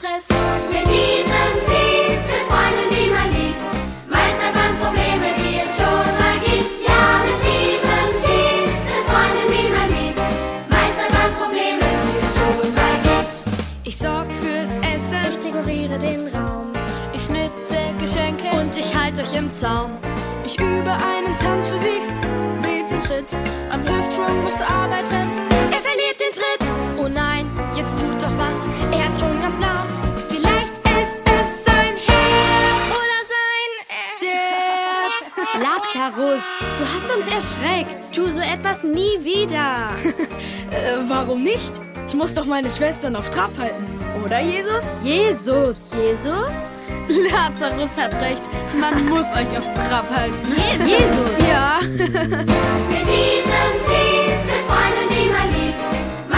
Stress. Mit diesem Team befreundet, die man liebt, meistert man Probleme, die es schon mal gibt. Ja, mit diesem Team befreundet, die man liebt, meistert man Probleme, die es schon mal gibt. Ich sorg fürs Essen, Ich dekoriere den Raum ich schnitze Geschenke und ich halte euch im Zaum. ich übe einen Tanz für sie. Seht den Schritt, am Hüftsprung musst du arbeiten. Er verliert den Tritt. Oh nein, jetzt tut doch was. Er ist schon ganz blass. Vielleicht ist es sein Herz oder sein Scherz! Lazarus, du hast uns erschreckt. Tu so etwas nie wieder. Warum nicht? Ich muss doch meine Schwestern auf Trab halten. Oder, Jesus? Jesus. Jesus? Lazarus hat recht. Man muss euch auf Trab halten. Jesus. Ja. Mit diesem